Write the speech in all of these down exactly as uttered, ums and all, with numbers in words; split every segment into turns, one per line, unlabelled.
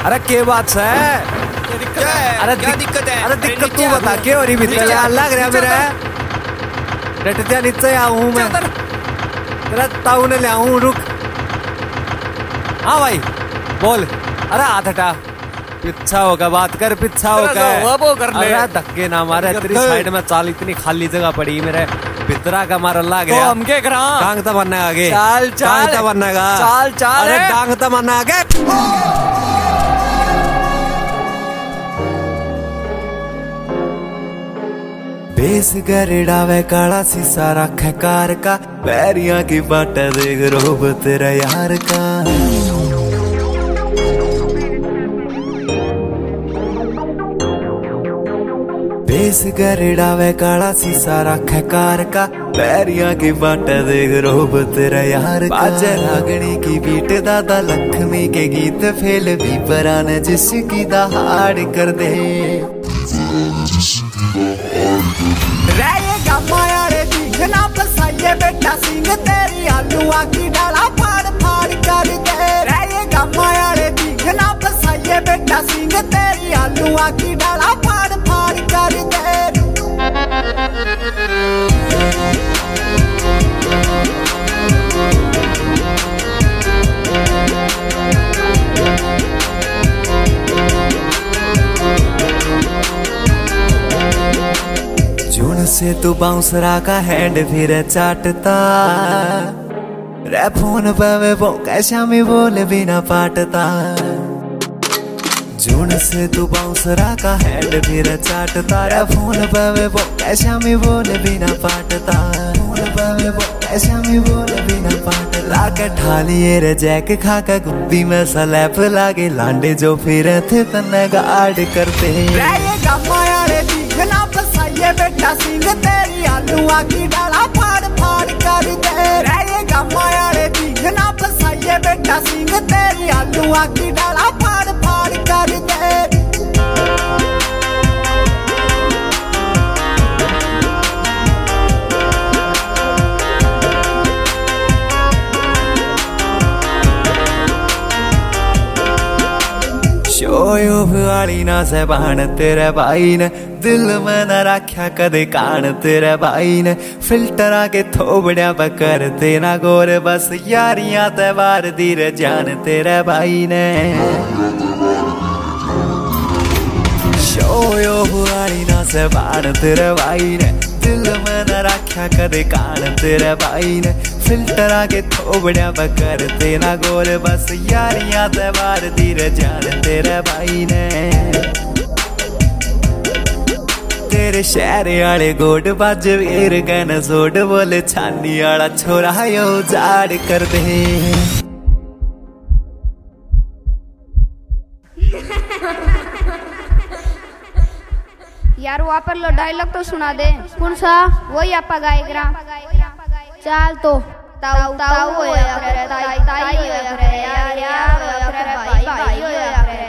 अरे के बात है? अरे
क्या दिक्कत है?
अरे दिक्कत तू बता, क्या हो रही मित्र? लग रहा मेरा डटत्या नीचे आऊं मैं, तेरा ताऊ ने ले आऊं, रुक। हाँ भाई बोल। अरे हाथ हटा, पीछा होगा, बात कर, पीछा होगा।
वो कर ले।
अरे धक्के ना मारे, तेरी साइड में चाल इतनी खाली जगह पड़ी मेरे पितरा का मार लग गया।
हम क्या करा?
डांग तो बनने आगे,
चाल चाल
डांग तो बनने का,
चाल चाल।
अरे डांग तो बनने आगे। बेस गरड़ावे काला शीशा रखे कार का, पैरिया की बाट देख रोब तेरा यार का। बेस गरड़ावे काला शीशा रखे कार का, पैरिया की बाट देख रोब तेरा यार का। बाजे रागणी की बीट दादा लक्ष्मी के गीत फेल भी परान जिसकी दहाड़ कर दे।
रहेगा माया रे दिखना फसाइए बेटा सिंह, तेरी आलूआ की डाला फाड़ फाड़ कर दे। रहेगा माया रे दिखना फसाइए बेटा सिंह, तेरी आलूआ की डाला फाड़ फाड़ कर दे।
जून से तू बाउंसरा का हैंड फिर चाटता, रे फोन पे वो कैसा में बोल बिना पाटता। जून से तू बाउंसरा का हैंड फिर चाटता, रे फोन पे वो कैसा में बोल बिना पाटता। फोन पे वो कैसा में बोल बिना पाटता। लाके ठालिए रे जैक खा के गुद्दी में सलैप लागे, लांडे जो फिर थे तन्ने गार्ड करते।
रहेगा माया रे दिखना फसाइए बेटा सिंह, तेरी आलूआ की डाला फाड़ फाड़ कर दे। रहेगा माया रे दिखना फसाइए बेटा सिंह, तेरी आलूआ की डाला फाड़ फाड़ कर दे।
शोयो वाली ना से बहन तेरे भाई ने, दिल में न रखा कदे कान तेरे भाई ने। फिल्टर आके थोबड़िया पकर तेना गोरे, बस यारियां त्योहार दीर जान तेरे भाई ने। शोयो वाली ना से बहन तेरे भाई ने, दिल में न रखा कदे कान तेरे भाई ने। फिल्टर आके थोबड़िया पकर तेना गोरे, बस यारियां त्योहार दीर जान तेरे भाई ने। तेरे शहर आले गोड बाज वीर गन सोड, बोले छानी आला छोरा यो जाड़ कर दे।
यार वहाँ पर लो डायलॉग तो सुना दे। कौन सा? वही आपा गाएगा। चाल तो ताऊ ताऊ होया करे, ताई ताई होया करे, यार यार होया करे, भाई भाई होया करे।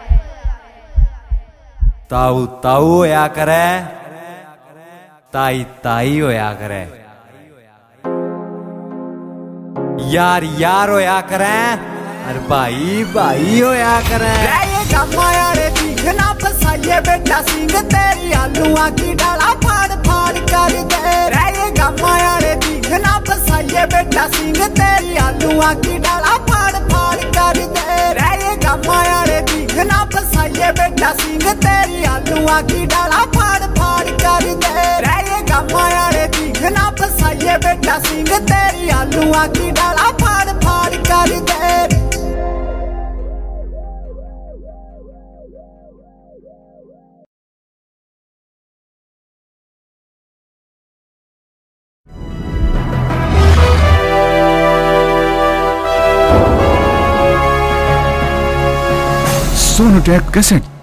ताऊ ताऊ होया करे, ताई ताई होया करे, यार यार होया करे, अरे भाई भाई होया करे।
रहेगा माया रे दिखना फसाइए बेटा सिंह, तेरी आलूआ की डाला फाड़ फाड़ कर दे। रहेगा माया रे दिखना फसाइए बेटा सिंह, तेरी आलूआ की डाला फाड़ फाड़ कर दे। रहेगा माया रे दिखना फसाइए बेटा सिंह, तेरी आलूआ की डाला फाड़ फाड़ कर दे। रहेगा माया रे दिखना फसाइए बेटा सिंह, तेरी आलूआ की डाला फाड़ फाड़ कर दे।
Sonotech cassette.